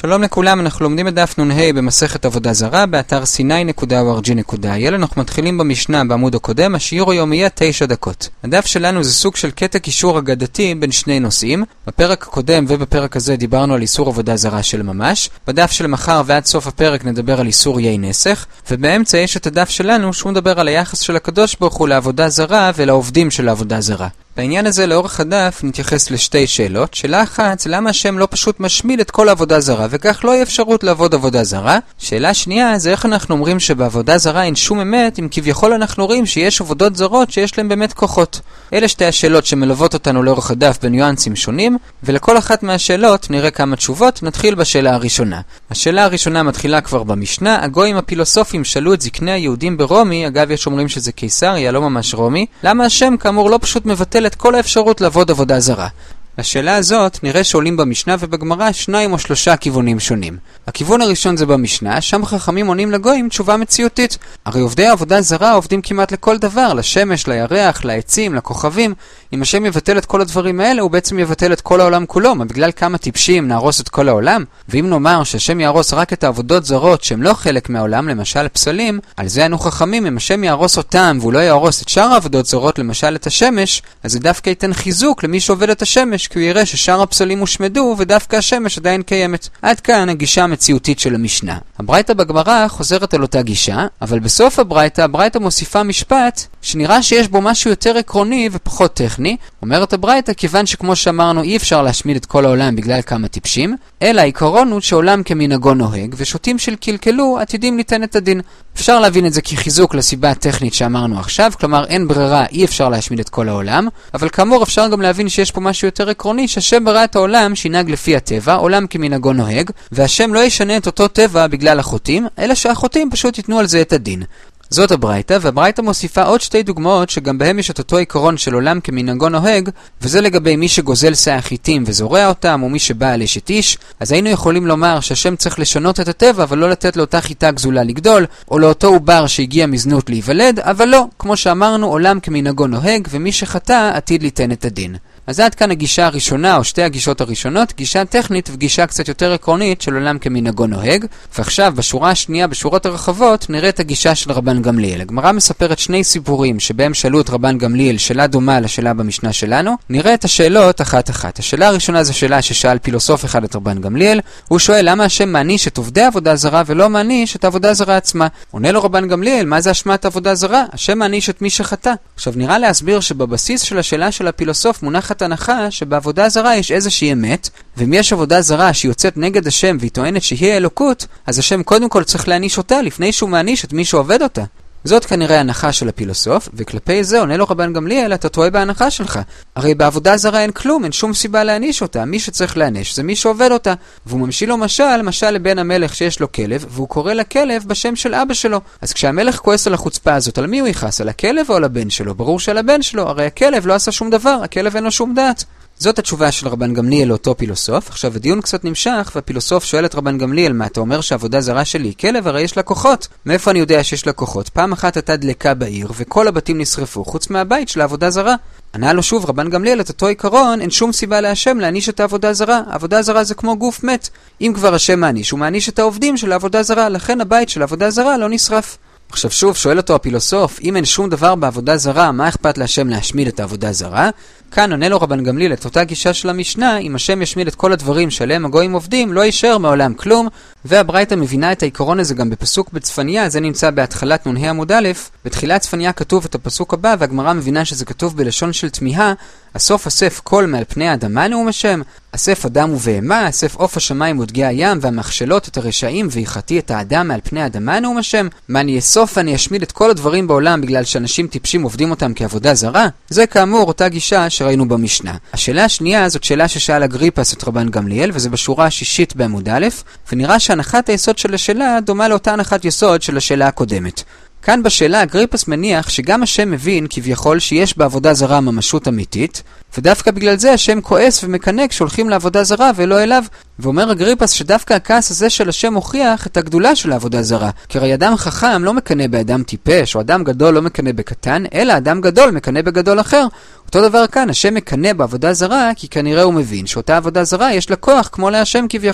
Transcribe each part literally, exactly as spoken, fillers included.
שלום לכולם, אנחנו לומדים את דף נ"ה במסכת עבודה זרה, באתר סיני נקודה או אר ג'י נקודה איי אל. אנחנו מתחילים במשנה בעמוד הקודם, השיעור היום יהיה תשע דקות. הדף שלנו זה סוג של קטע קישור אגדתי בין שני נושאים. בפרק הקודם ובפרק הזה דיברנו על איסור עבודה זרה של ממש. בדף של מחר ועד סוף הפרק נדבר על איסור יי נסך, ובאמצע יש את הדף שלנו שהוא מדבר על היחס של הקדוש ברוך הוא לעבודה זרה ולעובדים של העבודה זרה. בעניין הזה לאורך הדף נתייחס לשתי שאלות. שאלה אחת, זה למה השם לא פשוט משמיד את כל העבודה זרה וכך לא יהיה אפשרות לעבוד עבודה זרה. שאלה שנייה, זה איך אנחנו אומרים שבעבודה זרה אין שום אמת אם כביכול אנחנו רואים שיש עבודות זרות שיש להם באמת כוחות. אלה שתי השאלות שמלוות אותנו לאורך הדף בניואנסים שונים, ולכל אחת מהשאלות נראה כמה תשובות. נתחיל בשאלה הראשונה. השאלה הראשונה מתחילה כבר במשנה. הגויים הפילוסופים שאלו את זקני היהודים ברומי, אגב יש אומרים שזה קיסריה, לא ממש רומי, למה השם כאמור לא פשוט מבטל את כל האפשרות לעבוד עבודה זרה. לשאלה הזאת נראה שעולים במשנה ובגמרא שניים או שלושה כיוונים שונים. הכיוון הראשון זה במשנה, שם חכמים עונים לגויים תשובה מציאותית. הרי עובדי העבודה זרה עובדים כמעט לכל דבר, לשמש, לירח, לעצים, לכוכבים. אם השם יבטל את כל הדברים האלה, הוא בעצם יבטל את כל העולם כולו. מה בגלל כמה טיפשים נהרוס את כל העולם? ואם נאמר שהשם יהרוס רק את העבודות זרות שהם לא חלק מהעולם, למשל פסלים, על זה אנו חכמים, אם השם יהרוס אותם והוא לא יהרוס את שאר העבודות זרות, למשל את השמש, אז זה דווקא ייתן חיזוק למי שעובד את השמש, כי הוא יראה ששאר הפסלים הושמדו ודווקא השמש עדיין קיימת. עד כאן הגישה המציאותית של המשנה. הברייתא בגמרא חוזרת על אותה גישה, אבל בסוף הברייתא, הברייתא מוסיפה משפט שנראה שיש בו משהו יותר עקרוני ופחות טכני. אומרת הברייתא, כיוון שכמו שאמרנו אי אפשר להשמיד את כל העולם בגלל כמה טיפשים, אלא העיקרון הוא שעולם כמנהגו נוהג, ושוטים של קלקלו עתידים ליתן את הדין. אפשר להבין את זה כחיזוק לסיבה הטכנית שאמרנו עכשיו, כלומר אין ברירה, אי אפשר להשמיד את כל העולם, אבל כאמור אפשר גם להבין שיש פה משהו יותר עקרוני, שהשם ברא את העולם שינהג לפי הטבע, עולם כמנהגו נוהג, והשם לא ישנה את אותו טבע בגלל החוטאים, אלא שהחוטאים פשוט ייתנו על זה את הדין. זאת הברייתא, והברייתא מוסיפה עוד שתי דוגמאות שגם בהם יש את אותו עיקרון של עולם כמנהגו נוהג, וזה לגבי מי שגוזל שא חיטים וזורע אותם, או מי שבא על אשת איש. אז היינו יכולים לומר שהשם צריך לשנות את הטבע, אבל לא לתת לאותה חיטה גזולה לגדול, או לאותו עובר שהגיע מזנות להיוולד, אבל לא, כמו שאמרנו, עולם כמנהגו נוהג, ומי שחטא עתיד ליתן את הדין. אז עד כאן הגישה הראשונה, או שתי הגישות הראשונות, גישה טכנית וגישה קצת יותר עקרונית של עולם כמנהגו נוהג. ועכשיו, בשורה השנייה, בשורות הרחבות, נראה את הגישה של רבן גמליאל. הגמרא מספרת שני סיפורים שבהם שאלו את רבן גמליאל שאלה דומה לשאלה במשנה שלנו. נראה את השאלות אחת-אחת. השאלה הראשונה זו שאלה ששאל פילוסוף אחד את רבן גמליאל. הוא שואל למה השם מעניש את עובדי עבודה זרה ולא מעניש את העבודה זרה עצמה. עונה לו רבן גמליאל, מה זה אשמת עבודה זרה? השם מעניש את מי שחטא. עכשיו נראה להסביר שבבסיס של השאלה של הפילוסוף מונחת הנחה שבעבודה זרה יש איזושהי אמת, ואם יש עבודה זרה שיוצאת נגד השם והיא טוענת שהיא אלוקות, אז השם קודם כל צריך להעניש אותה לפני שהוא מעניש את מי שעובד אותה. זאת כנראה הנחה של הפילוסוף, וכלפי זה עונה לו רבן גמליאל, אתה טועה בהנחה שלך. הרי בעבודה זרה אין כלום, אין שום סיבה להעניש אותה. מי שצריך להעניש זה מי שעובד אותה. והוא ממשיל לו משל, משל לבן המלך שיש לו כלב, והוא קורא לכלב בשם של אבא שלו. אז כשהמלך כועס על החוצפה הזאת, על מי הוא יכעס? על הכלב או על הבן שלו? ברור שעל הבן שלו, הרי הכלב לא עשה שום דבר, הכלב אין לו שום דעת. זאת התשובה של רבן גמליאל לאותו פילוסוף. עכשיו הדיון קצת נמשך, והפילוסוף שואל את רבן גמליאל, מה אתה אומר שעבודה זרה שלי היא כלב? הרי יש לה כוחות. מאיפה אני יודע שיש לה כוחות? פעם אחת הייתה דלקה בעיר וכל הבתים נשרפו חוץ מהבית של העבודה זרה. ענה לו שוב רבן גמליאל, את אותו עיקרון, אין שום סיבה להשם להעניש את העבודה זרה. העבודה זרה זה כמו גוף מת. אם כבר השם מעניש, הוא מעניש את העובדים של העבודה זרה, לכן הבית של העבודה זרה לא נשרף. עכשיו שוב שואל אותו הפילוסוף, אם אין שום דבר בעבודה זרה, מה אכפת להשם להשמיד את העבודה זרה? כאן עונה לו רבן גמליאל את אותה גישה של המשנה, אם השם ישמיד את כל הדברים שעליהם הגויים עובדים, לא יישאר מעולם כלום. והברייתא מבינה את העיקרון הזה גם בפסוק בצפניה, זה נמצא בהתחלת נ"ה עמוד א'. בתחילת צפניה כתוב את הפסוק הבא, והגמרא מבינה שזה כתוב בלשון של תמיהה, אסוף אסף קול מעל פני האדמה נאום השם, אסף אדם ובהמה, אסף עוף השמיים ודגי הים והמכשלות את הרשעים ויחתי את האדם מעל פני האדמה נאום השם. מה אני אסוף ואני אשמיד את כל הדברים בעולם בגלל שאנשים טיפשים עובדים אותם כעבודה זרה? זה כאמור אותה גישה שראינו במשנה. השאלה השנייה זאת שאלה ששאל אגריפס את רבן גמליאל, וזה בשורה השישית בעמוד א', ונראה שהנחת היסוד של השאלה דומה לאותה הנחת יסוד של השאלה הקודמת. כאן בשאלה אגריפס מניח שגם השם מבין כביכול שיש בעבודה זרה ממשות אמיתית, ודווקא בגלל זה השם כועס ומקנק שהולכים לעבודה זרה ולא אליו. ואומר אגריפס שדווקא הכעס הזה של השם מוכיח את הגדולה של העבודה זרה. כי הרי אדם חכם לא מקנה באדם טיפש, או אדם גדול לא מקנה בקטן, אלא אדם גדול מקנה בגדול אחר. אותו דבר כאן, השם מקנה בעבודה זרה, כי כנראה הוא מבין שאותה עבודה זרה יש לה כוח כמו להשם כביכול.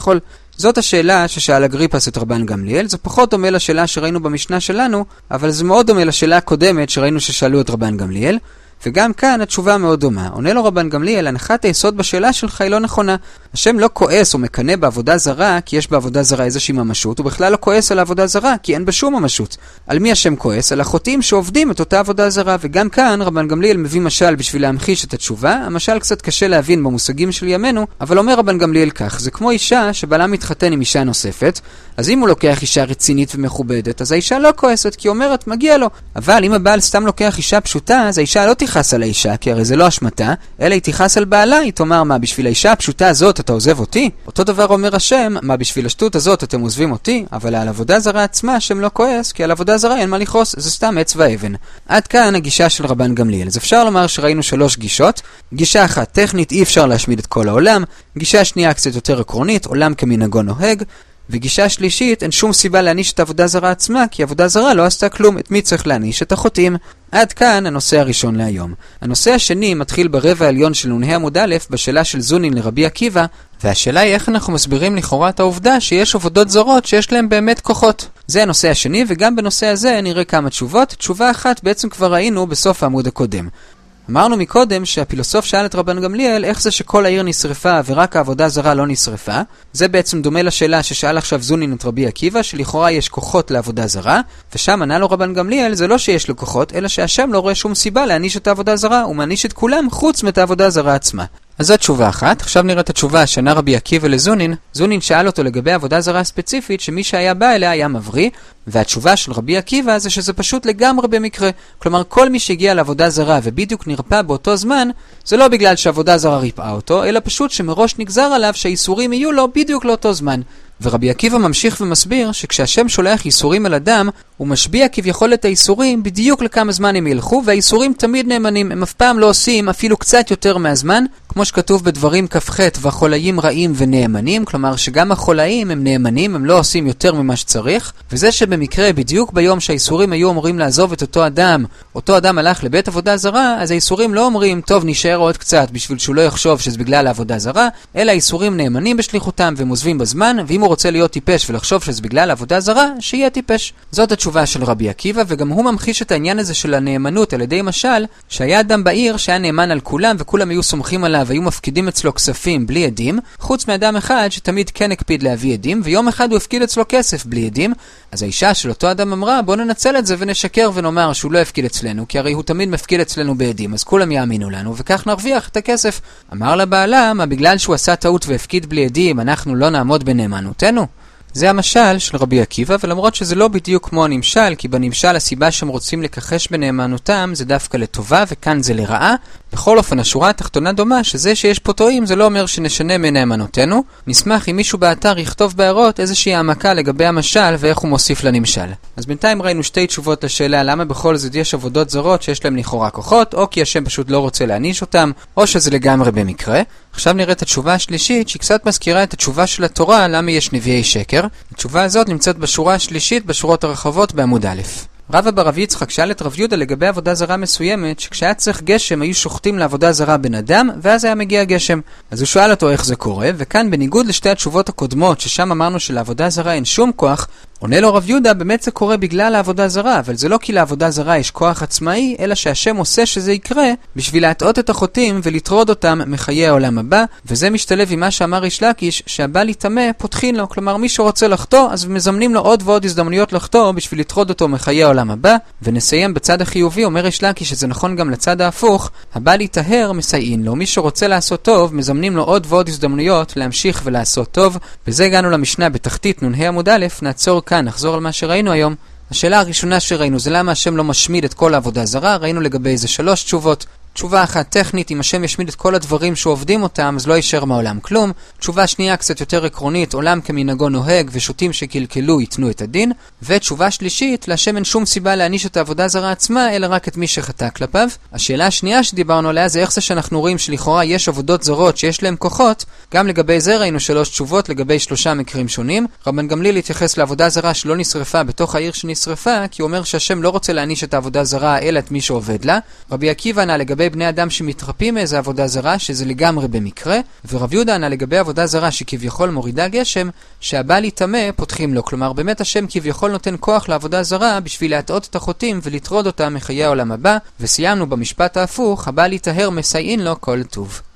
זאת השאלה ששאל אגריפס את רבן גמליאל. זה פחות דומה לשאלה שראינו במשנה שלנו, אבל זה מאוד דומה לשאלה הקודמת שראינו ששאלו את רבן גמליאל. וגם כאן התשובה מאוד דומה. עונה לו רבן גמליאל, הנחת היסוד בשאלה שלך היא לא נכונה. השם לא כועס או מקנה בעבודה זרה כי יש בעבודה זרה איזושהי ממשות, הוא בכלל לא כועס על העבודה זרה כי אין בה שום ממשות. על מי השם כועס? על החוטאים שעובדים את אותה עבודה זרה. וגם כאן רבן גמליאל מביא משל בשביל להמחיש את התשובה. המשל קצת קשה להבין במושגים של ימינו, אבל אומר רבן גמליאל כך, זה כמו אישה שבעלה מתחתן עם אישה נוספת, אז אם הוא לוקח אישה רצינית ומכובדת, אז האישה לא כועסת כי אומרת מגיע לו. אבל אם הבעל סתם לוקח אישה פשוטה, אז האישה לא תיחס על האישה, כי הרי זה לא אשמתה, אלא היא תיחס על בעלה, היא תאמר, מה בשביל האישה הפשוטה הזאת אתה עוזב אותי? אותו דבר אומר השם, מה בשביל השטות הזאת אתם עוזבים אותי? אבל על עבודה זרה עצמה השם לא כועס, כי על עבודה זרה אין מה לכעוס, זה סתם עץ ואבן. עד כאן הגישה של רבן גמליאל. אז אפשר לומר שראינו שלוש גישות. גישה אחת, טכנית, אי אפשר להשמיד את כל העולם. גישה שנייה קצת יותר עקרונית, עולם כמנהגו נוהג. וגישה שלישית, אין שום סיבה להניש את העבודה זרה עצמה, כי עבודה זרה לא עשתה כלום. את מי צריך להניש? את החוטאים. עד כאן הנושא הראשון להיום. הנושא השני מתחיל ברבע העליון של נ"ה עמוד א' בשאלה של זונין לרבי עקיבא, והשאלה היא איך אנחנו מסבירים לכאורה את העובדה שיש עבודות זרות שיש להם באמת כוחות. זה הנושא השני, וגם בנושא הזה נראה כמה תשובות. תשובה אחת בעצם כבר ראינו בסוף העמוד הקודם. אמרנו מקודם שהפילוסוף שאל את רבן גמליאל איך זה שכל העיר נשרפה ורק העבודה זרה לא נשרפה. זה בעצם דומה לשאלה ששאל עכשיו זונין את רבי עקיבא, שלכאורה יש כוחות לעבודה זרה, ושם ענה לו רבן גמליאל זה לא שיש לו כוחות, אלא שהשם לא רואה שום סיבה להניש את העבודה זרה, הוא מעניש את כולם חוץ מאת העבודה זרה עצמה. אז זאת תשובה אחת. עכשיו נראה את התשובה שענה רבי עקיבא לזונין. זונין שאל אותו לגבי עבודה זרה ספציפית שמי שהיה בא אליה היה מבריא, והתשובה של רבי עקיבא זה שזה פשוט לגמרי במקרה. כלומר, כל מי שהגיע לעבודה זרה ובדיוק נרפא באותו זמן, זה לא בגלל שעבודה זרה ריפאה אותו, אלא פשוט שמראש נגזר עליו שהאיסורים יהיו לו בדיוק לאותו זמן. ורבי עקיבא ממשיך ומסביר שכשהשם שולח איסורים על אדם, הוא משביע כביכול את האיסורים בדיוק לכמה זמן הם ילכו, והאיסורים תמיד נאמנים, הם אף פעם לא עושים אפילו קצת יותר מהזמן, כמו שכתוב בדברים כ"ח, והחולאים רעים ונאמנים, כלומר שגם החולאים הם נאמנים, הם לא עושים יותר ממה שצריך, וזה שבמקרה בדיוק ביום שהאיסורים היו אמורים לעזוב את אותו אדם, אותו אדם הלך לבית עבודה זרה, אז האיסורים לא אומרים, טוב נשאר עוד קצת בשביל שהוא לא יחשוב שזה בגלל העבודה זרה, אלא האיסורים נאמנים בשליחותם והם עוזבים בזמן, ואם הוא רוצה להיות טיפש ולחשוב שזה בגלל העבודה זרה, שיהיה טיפש. זאת התשובה של רבי עקיבא, וגם הוא ממחיש את העניין הזה של הנאמנות על ידי משל, שהיה אדם בעיר שהיה נאמן על כולם וכולם היו סומכים עליו והיו מפקידים אצלו כספים בלי עדים, חוץ מאדם אחד שתמיד כן הקפיד להביא עדים, ויום אחד הוא הפקיד אצלו כסף בלי עדים. אז האישה של אותו אדם אמרה, בוא ננצל את זה ונשקר ונאמר שהוא לא הפקיד אצלנו, כי הרי הוא תמיד מפקיד אצלנו בעדים, אז כולם יאמינו לנו וכך נרוויח את הכסף. אמר לבעלה, מה בגלל שהוא עשה טעות והפקיד בלי עדים, אנחנו לא נעמוד בנאמנותנו? זה המשל של רבי עקיבא, ולמרות שזה לא בדיוק כמו הנמשל, כי בנמשל הסיבה שהם רוצים לקחש בנאמנותם זה דווקא לטובה, וכאן זה לרעה. בכל אופן, השורה התחתונה דומה, שזה שיש פה טועים זה לא אומר שנשנה מנאמנותנו. נשמח אם מישהו באתר יכתוב בהערות איזושהי העמקה לגבי המשל ואיך הוא מוסיף לנמשל. אז בינתיים ראינו שתי תשובות לשאלה למה בכל זאת יש עבודות זרות שיש להם לכאורה כוחות, או כי השם פשוט לא רוצה להעניש אותם, או שזה לגמרי במקרה. עכשיו נראה את התשובה השלישית, שהיא קצת מזכירה את התשובה של התורה למה יש נביאי שקר. התשובה הזאת נמצאת בשורה השלישית בשורות הרחבות בעמוד א'. רבא בר רבי יצחק שאל את רב יהודה לגבי עבודה זרה מסוימת, שכשהיה צריך גשם היו שוחטים לעבודה זרה בן אדם, ואז היה מגיע גשם. אז הוא שאל אותו איך זה קורה, וכאן בניגוד לשתי התשובות הקודמות, ששם אמרנו שלעבודה זרה אין שום כוח, עונה לו רב יהודה, באמת זה קורה בגלל העבודה זרה, אבל זה לא כי לעבודה זרה יש כוח עצמאי, אלא שהשם עושה שזה יקרה בשביל להטעות את החוטאים ולטרוד אותם מחיי העולם הבא, וזה משתלב עם מה שאמר ריש לקיש, שהבא להיטמא פותחין לו, כלומר מי שרוצה לחטוא, אז מזמנים לו עוד ועוד הזדמנויות לחטוא בשביל לטרוד אותו מחיי העולם הבא. ונסיים בצד החיובי, אומר ריש לקיש שזה נכון גם לצד ההפוך, הבא להיטהר מסייעין לו, מי שרוצה לעשות טוב, מזמנים לו עוד ועוד הזדמנויות להמשיך ולעשות טוב. וזה הגענו למשנה בתחתית נ"ה עמוד א', נעצור כאן, נחזור על מה שראינו היום. השאלה הראשונה שראינו זה למה השם לא משמיד את כל העבודה זרה. ראינו לגבי זה שלוש תשובות. תשובה אחת טכנית, אם השם ישמיד את כל הדברים שעובדים אותם, אז לא יישאר מהעולם כלום. תשובה שנייה קצת יותר עקרונית, עולם כמנהגו נוהג ושוטים שקלקלו ייתנו את הדין. ותשובה שלישית, להשם אין שום סיבה להעניש את העבודה זרה עצמה, אלא רק את מי שחטא כלפיו. השאלה השנייה שדיברנו עליה זה איך זה שאנחנו רואים שלכאורה יש עבודות זרות שיש להם כוחות. גם לגבי זה ראינו שלוש תשובות לגבי שלושה מקרים שונים. רבן גמליאל התייחס לעבודה זרה שלא נשרפה בתוך העיר שנשרפה, כי הוא אומר שהשם לא רוצה להעניש את העבודה זרה אלא את מי שעובד לה. רבי עקיבא ענה לגבי לגבי בני אדם שמתרפים מאיזה עבודה זרה, שזה לגמרי במקרה, ורב יהודה ענה לגבי עבודה זרה שכביכול מורידה גשם, שהבעל יטמא פותחים לו. כלומר, באמת השם כביכול נותן כוח לעבודה זרה בשביל להטעות את החוטאים ולטרוד אותם מחיי העולם הבא, וסיימנו במשפט ההפוך, הבעל יטהר מסייעין לו כל טוב.